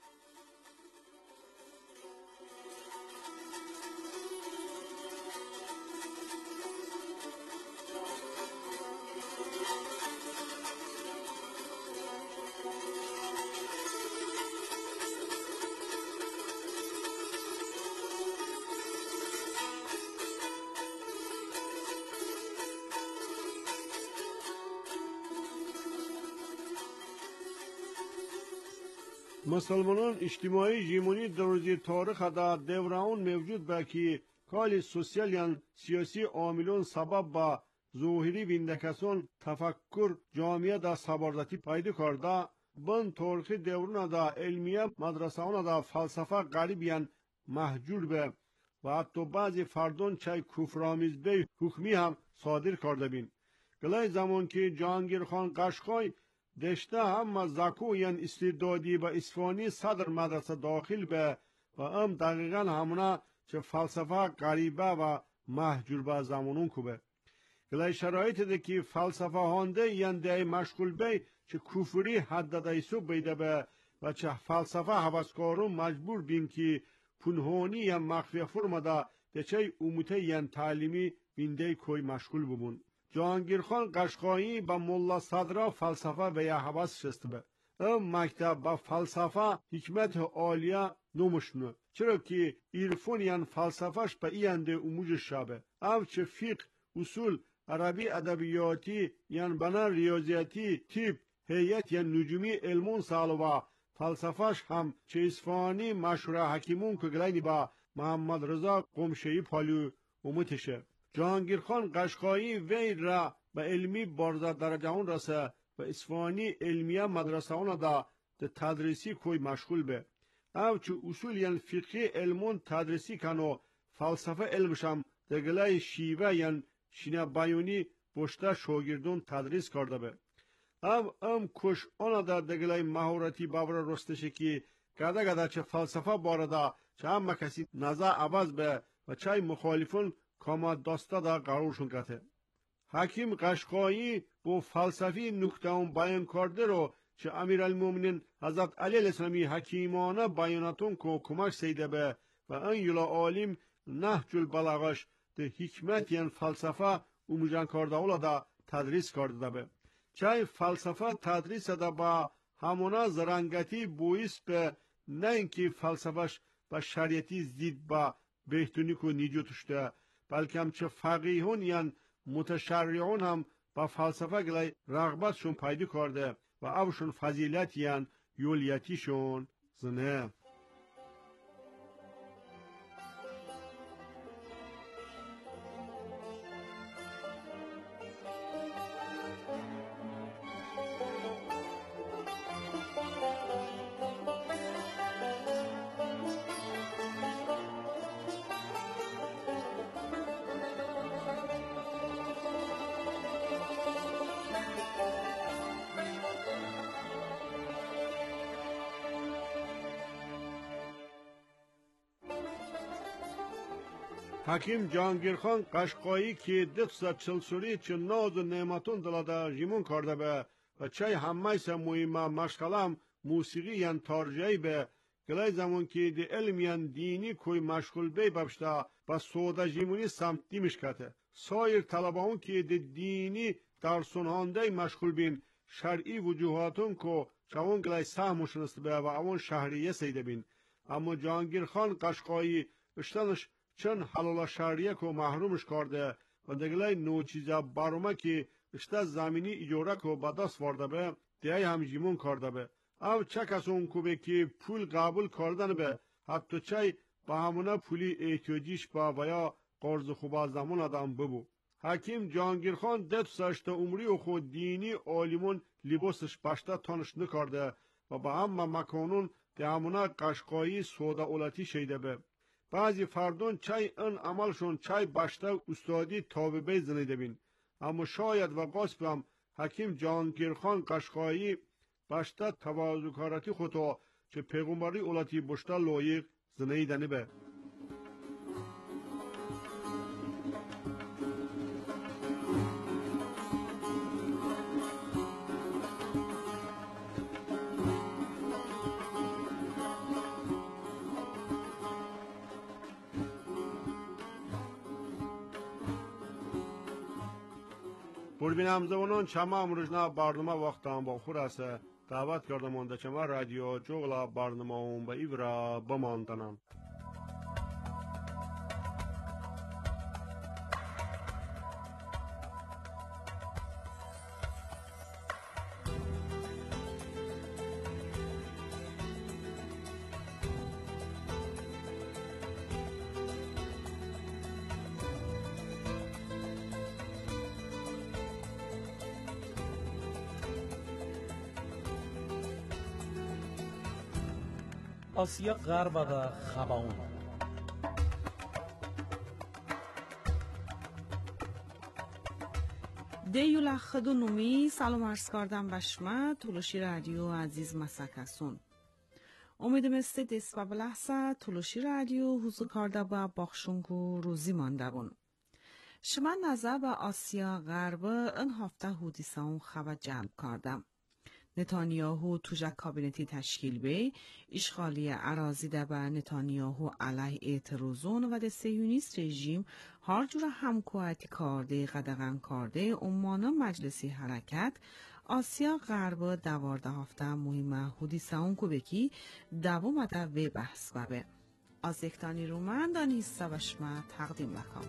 مسلمانان اجتماعی جیمونی در روزی تاریخ دا دوران موجود با که کال سوسیال یان سیاسی عاملون سبب با ظاهری بینده تفکر جامعه دا سباردتی پیدا کرده بن تاریخ دوران دا علمیه مدرسه دا فلسفه غریب یان محجور به و حتی بعضی فردون چای کفرآمیز به حکمی هم صادر کرده بین گلای زمان که جهانگیر خان قشقای دشته هم زکو یان استعدادی با اصفهانی صدر مدرسه داخل به و ام دقیقا همونا چه فلسفه غریبه و محجور به زمانون کوبه گلای شرایط ده که فلسفه هانده یان ده مشغول به چه کفری حد دایسو بیده به و چه فلسفه حواسکارون مجبور بین که پنهانی یا مخفی فرم ده چه اموته یان تعلیمی بینده کوی مشغول ببون جهانگیر خان قشقایی با مولا صدرا فلسفه و یا حواس شست به ام مکتب با فلسفه حکمت عالیه نمشنه چرا که ایرفون یان فلسفهش به اینده اموج شابه او چه فقه اصول عربی ادبیاتی یان بنا ریاضیاتی طب هیئت یان نجومی علمون سالوا فلسفهش هم چه اصفهانی مشهور حکیمون که گلینی با محمد رضا قمشه‌ای پالو اموتشه جهانگیر خان قشقایی وی را به علمی بارزه درجهون رسه و اصفهانی علمیه مدرسه اونا دا تدریسی کوی مشغول به او چه اصول یان فقهی علمون تدریسی کنو فلسفه علمشم دگلای شیوه یان شینه بیونی بشته شاگردون تدریس کرده به ام کش اونا دا دگلای مهارتی باور رستشه که گده چه فلسفه بارده چه هم کسی نظر عوض به و چه مخالفون کاما داسته دا قرارشون کته حکیم قشقایی با فلسفی نکته بیان کرده رو چه امیرالمومنین حضرت علی علیه السلامی حکیمانه بیاناتون که کمک سیده به و ان یلا عالم نهج البلاغش ده حکمت یان فلسفه اموجان کرده اولا دا تدریس کرده به چه فلسفه تدریس دا با همونا زرنگتی بویست به نه اینکه فلسفهش با شریعتی زید با بهتونی که نیجو تشته بلکه هم چه فقیهون یان متشرعون هم با فلسفه گلای رغبتشون پیدا کرده و اوشون فضیلت یان یولیتیشون زنه حکیم جهانگیرخان قشقایی که 240 چه ناز و نعمتون دلاده جیمون کرده به و چای همه سه مهمه مشغلم موسیقی ین تارجعی به گلای زمان که دی علم ین دینی کوی مشغول بی ببشته و سودا جیمونی سمت دیمش کته سایر طلبه که دی دینی درسون هانده مشغول بین شرعی وجوهاتون که چون گلای سهمشون است به و اون شهریه سیده بین اما جهانگیرخان قشقایی اشتنش چون حلال شهریه که محرومش کرده و دگلای نو چیزا بارومه که اشته زمینی ایجوره که با دست وارده به دیگه هم جیمون کرده به او چه کس اون کوبه که پول قبول کردن به حتی چای با همونه پولی احتیاجیش با و یا قرض خوبا زمان آدم ببو حکیم جهانگیرخان دت سشته عمری و خود دینی عالمون لباسش بشته تانش نکرده و با هم مکانون دی همونه قشقایی سودا اولتی شیده به بعضی فردون چای ان عملشون چای بشته استادی تاببه زنیده بین اما شاید و قصب هم حکیم جهانگیرخان قشقایی بشته تواضع خودتا چه پیغمبری اولتی بشته لایق زنیدنی به بینم زبانان چما امروزنا برنامه وقت هم با خور است دعوت کردم اونده چما رادیو جغلا برنامه اون به ایورا بماندنم آسیا غرب و خباون دیولا خدو نومی سلام عرض کردم بشما تولوشی رادیو عزیز مسکسون امیدم است دست و بلحظه تولوشی رادیو حضور کرده با باخشونگو روزی مانده بون شما نظر به آسیا غرب این هفته حدیثان خبر جمع کردم نتانیاهو توجه کابینتی تشکیل بی اشغالی اراضی ده به نتانیاهو علیه اعتراضون و ده صهیونیست رژیم هر جور همکاری کرده قدغن کرده عمانا مجلسی حرکت آسیا غرب 12 هفته مهم حدیثان کو بکی دوام ده و بحث ببه از یکتانی رومن دانیسته و شما تقدیم بکن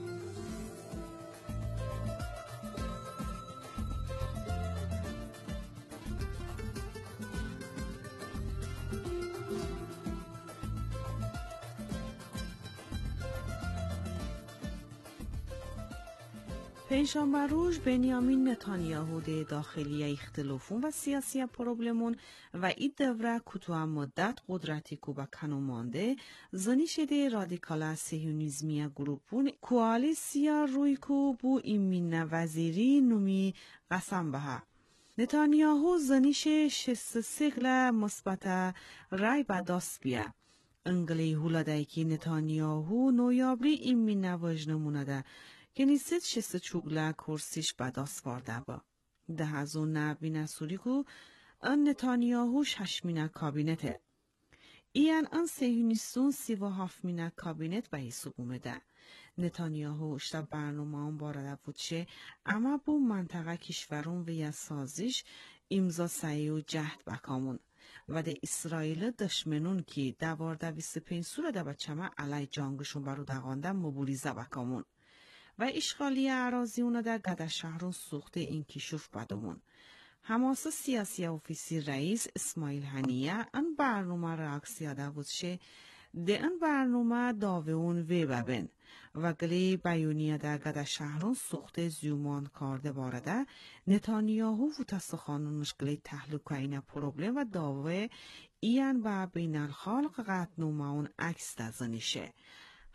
پنجشنبه روز بنیامین نتانیاهو ده داخلی اختلافون و سیاسی پروبلمون و این دوره کتو مدت قدرتی کو با کنو مانده زنی شده رادیکال سیونیزمی گروپون کوالیسیا روی کو بو ایمین وزیری نومی قسم بها نتانیاهو زنیش 63 مثبت رای به دست بیا انگلی هولادایی که نتانیاهو نویابری ایمین وجنمونه که نیست 64 کرسیش به دست وارده با ده از اون نبی نسوری که ان نتانیاهو 6 کابینته این ان سهیونیستون 37 کابینت به حساب اومده نتانیاهو اشتا برنامه هم بارده بود چه اما بو منطقه کشورون و یا سازش امضا سعی و جهد بکامون و ده اسرائیل دشمنون که 25 سوره ده بچه ما علی جانگشون برو دقانده مبولیزه بکامون و اشغالی اراضی اونا در گده شهرون سوخته این کشوف بدمون. حماس سیاسی اوفیسی رئیس اسماعیل هنیه ان برنامه را اکسیاده بودشه ده ان برنامه داوون وی ببین و گلی بیونیه در گده شهرون سوخته زیومان کرده بارده نتانیاهو و تسخانونش گلی تحلوک این پروبلم و داوه این و بین الخالق قطنومه اون عکس دزنیشه.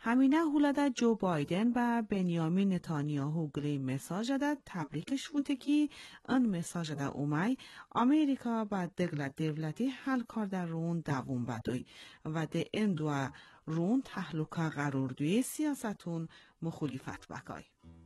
همینه هولده جو بایدن و بنیامین نتانیاهو گلی مساج ده تبریکش بوده که ان مساج ده اومای امریکا با دولتی حل کرده رون دووم بدوی و ده اندوه رون تحلوکا قرار دوی سیاستون مخالفت بکای.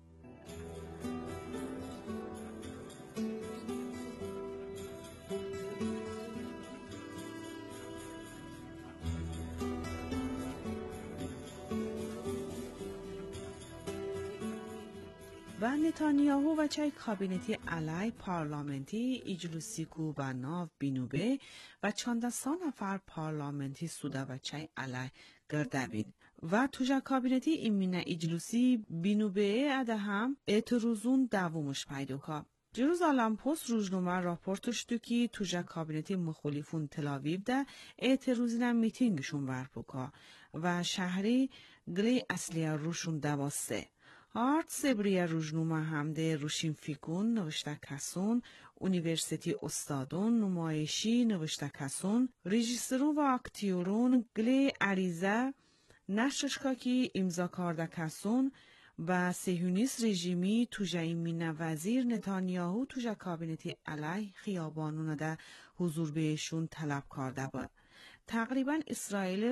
و نتانیاهو و چای کابینتی علی پارلامنتی اجلوسی کو و ناو بینوبه و چند نفر پارلامنتی سودا و چای علی گردبین و توجا کابینتی ایمینه اجلوسی بینوبه اده هم اعتروزون دومش پیدا که جروزالم پست روزنامه راپورتش دو که توجا کابینتی مخالفون تلاویو ده اعتروزینم میتینگشون برپوکا و شهری گلی اصلی روشون دواسته. آرت سبریه روزنامه همده روشین فیکون نوشته کسون، اونیورسیتی استادون نمایشی نوشته کسون، رژیسرون و اکتیورون گلی عریضه نشرشکا که امضا کرده کسون و صهیونیست رژیمی توجه ایمین وزیر نتانیاهو توجه کابینتی علی خیابانون ده حضور بهشون طلب کرده بود. تقریبا اسرائیل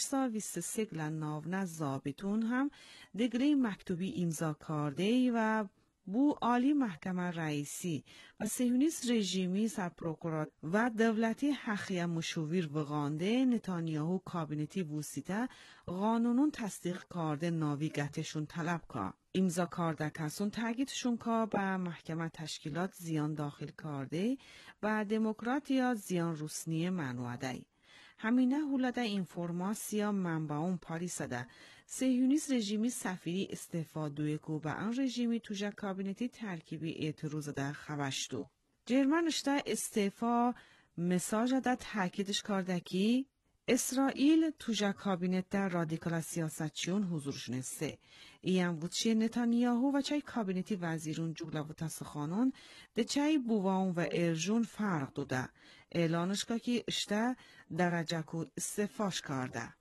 623 ناونه ضابطون هم دگری مکتوبی امضا کرده و بو عالی محکمه رئیسی و صهیونیست رژیمی سرپروکورات و دولتی حقیه مشویر وغانده نتانیاهو کابینتی وسیطه قانونون تصدیق کرده ناویگتشون طلب که امضا کرده کسون تاکیدشون که به محکمه تشکیلات زیان داخل کرده و دموکرات یا زیان روسنیه منوعده. همینه هولده اینفورماسیا منبعون پاریس ده صهیونیست رژیمی سفیری استفاده کو به آن رژیمی توجه کابینتی ترکیبی اعتراض ده خبشتو. جرمنشته استعفا مساج ده تاکیدش کرده که اسرائیل توجه کابینت در رادیکال سیاستچیون حضورشون است. این بودشه نتانیاهو و چای کابینتی وزیرون جوگلا و تسخانون ده چای بووان و ارجون فرق دوده. اعلانش که اشته درجه کو استعفاش کرده.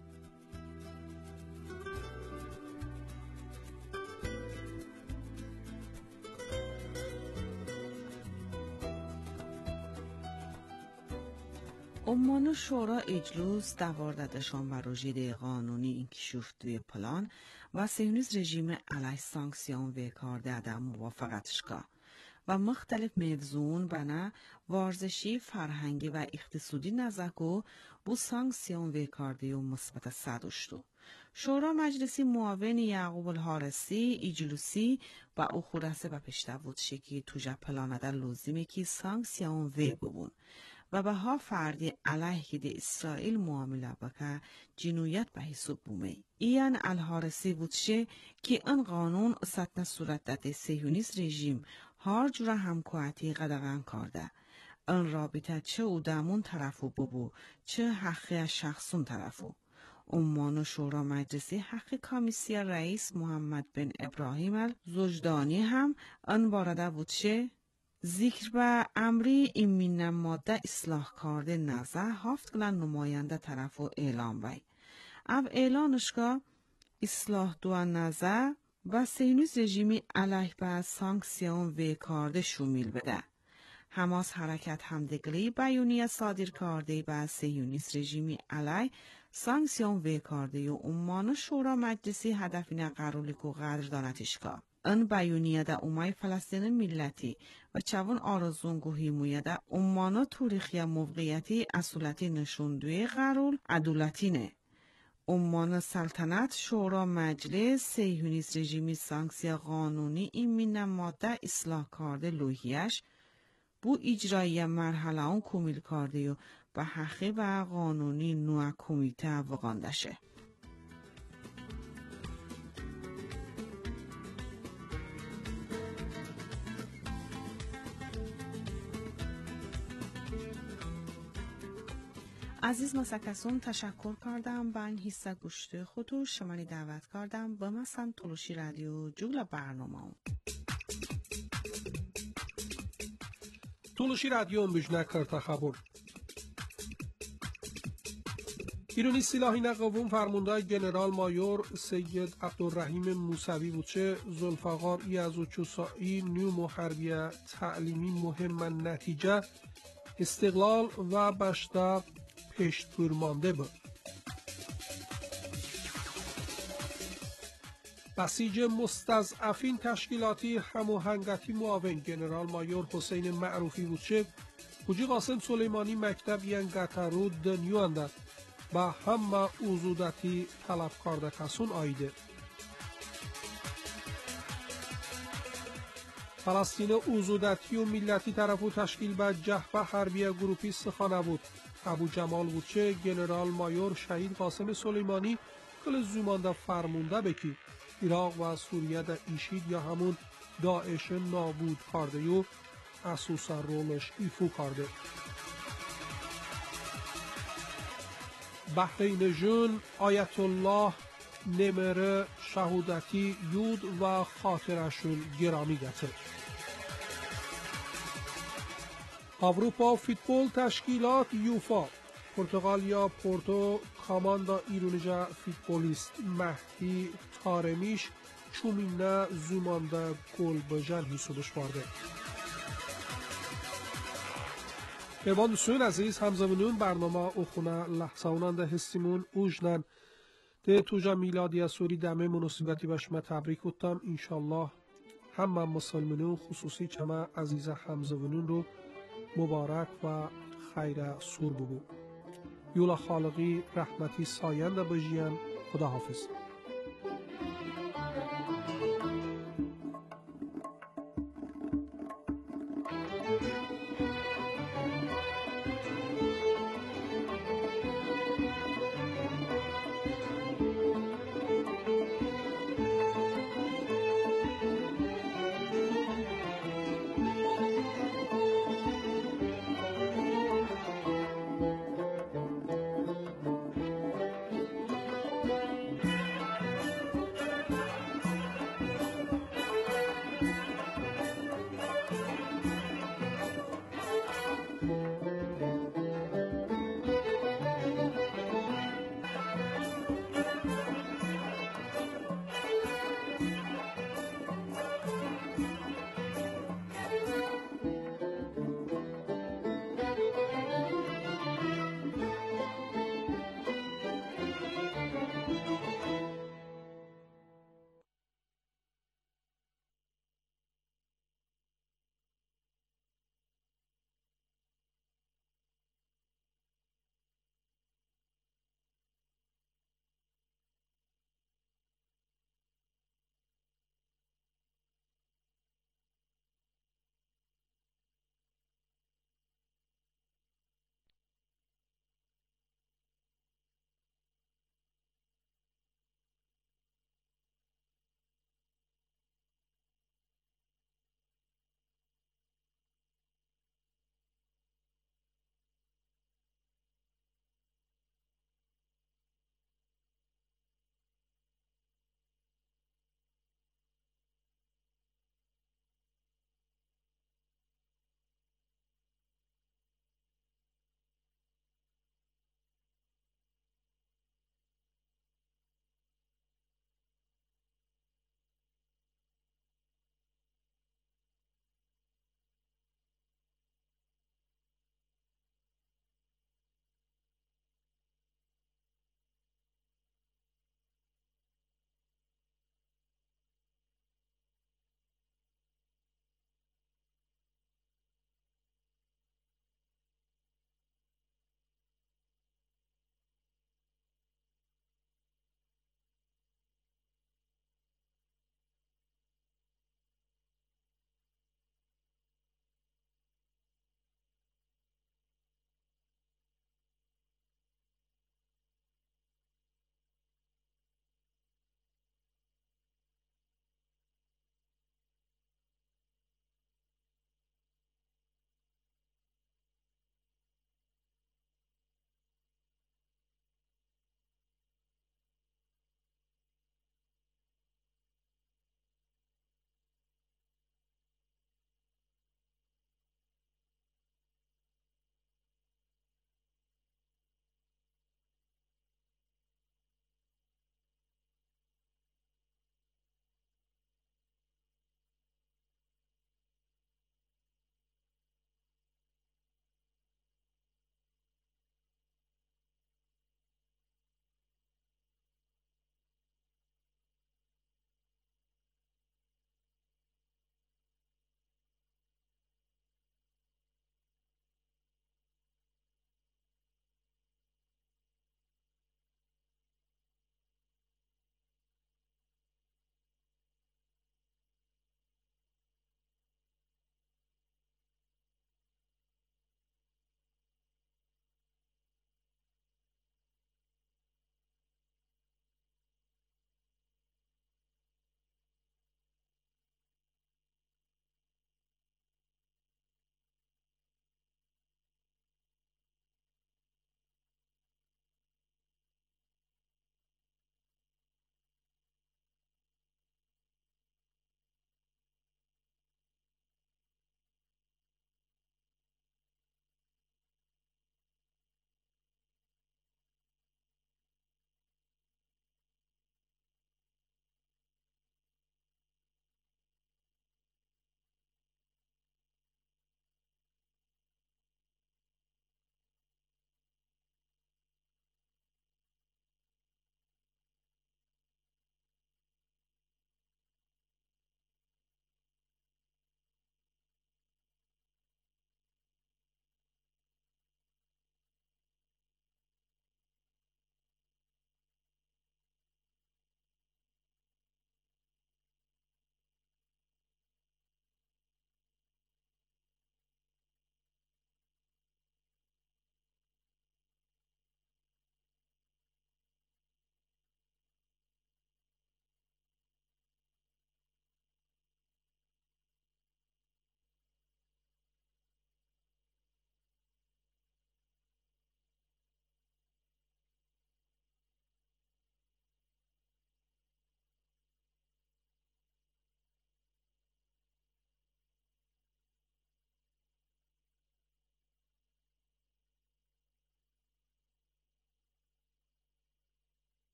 عمان شورا اجلوس دوارددشان و رژید قانونی انکشوف دوی پلان و صهیونیست رژیم علی سانکسیون وکارده در موافقتشگاه و مختلف موضوعون بنا ورزشی فرهنگی و اقتصادی نزدیکو بو سانکسیون وکارده و مثبت صدوشتو. شورا مجلسی معاون یعقوب الحارسی اجلوسی و او خورسه و پشتوود شکی توجه پلانه در لازمه که سانکسیون و ببون و به ها فردی علیه ده اسرائیل معامله بکه جنویت به حساب بومه. این الحارسی بودشه که این قانون سطن صورت ده صهیونیست رژیم هر جور همکواتی قدغن کرده. این رابطه چه اودمون طرفو ببو چه حقی شخصون طرفو. عمان شورا مجلسی حق کمیسی رئیس محمد بن ابراهیم الزوجدانی هم این بارده بودشه ذکر به امری ایمین ماده اصلاح کرده نزه هفت کلن نماینده طرفو اعلام بای. او اعلانشگاه اصلاح دو نزه و صهیونیست رژیمی علیه به سانکسیون وکارده شمیل بده. حماس حرکت همدگلی بیانیه صادر کرده به صهیونیست رژیمی علیه سانکسیون وکارده و عمان شورا مجلسی هدفین قرالیکو قدردانتشگاه. این بیانیه در اومای فلسطین ملتی و چون آرزونگو حمایت در عمان تاریخی موقعیتی اصولتی نشوندوی قرول عدالتینه. عمان سلطنت شورا مجلس صهیونیست رژیمی سانکسی قانونی ایمین ماده اصلاح کرده لوحیش بو اجرایی مرحله اون کمیل کرده و به حقی و قانونی نوع کمیته وقاندشه. عزیز مسکسون تشکر کردم به این حصه گوشت خودو شمانی دعوت کردم به مثلا تلوشی رادیو جوگل برنامه هم. تلوشی رادیو مجنه کرتا خبر ایرانی سلاحی قوم فرمانده جنرال مایور سید عبدالرحیم موسوی بوچه ذوالفقار از چوسایی نیو محربیه تعلیمی مهم نتیجه استقلال و بشته پیشتور مانده بود. بسیج مستضعفین تشکیلاتی هماهنگتی معاون جنرال مایور حسین معروفی بوچه حاجی قاسم سلیمانی مکتب ینگترو دنیو انده با همه اوزودتی طلب کرده کسون آیده. فلسطین اوزودتی و ملتی طرفو تشکیل به جهبه حربیه گروپی سخانه بود. ابو جمال بوچه جنرال مایور شهید قاسم سلیمانی کل زومانده فرمونده بکی عراق و سوریه در ایشید یا همون داعش نابود کرده و اساسا رولش ایفو کرده. بحرین جون آیت الله نمره شهودتی یود و خاطرشون گرامی گته. اروپا فوتبال تشکیلات یوفا پرتغالیا پورتو کاماندا ایرونجا فوتبالیست مهدی تارمیش چومینه زومانده گل بجن حسابش وارده. پیوان دوستان عزیز همزمانون برنامه اخونه لحظه اوننده هستیمون اوجنن ده توجا میلادی سوری دمه مناسبتی بشمه تبریک بودم. انشالله همه مسلمانون خصوصی چمه عزیز همزمانون رو مبارک و خیر سور ببو. یولا خالقی رحمتی ساینده بجیان. خدا حافظ.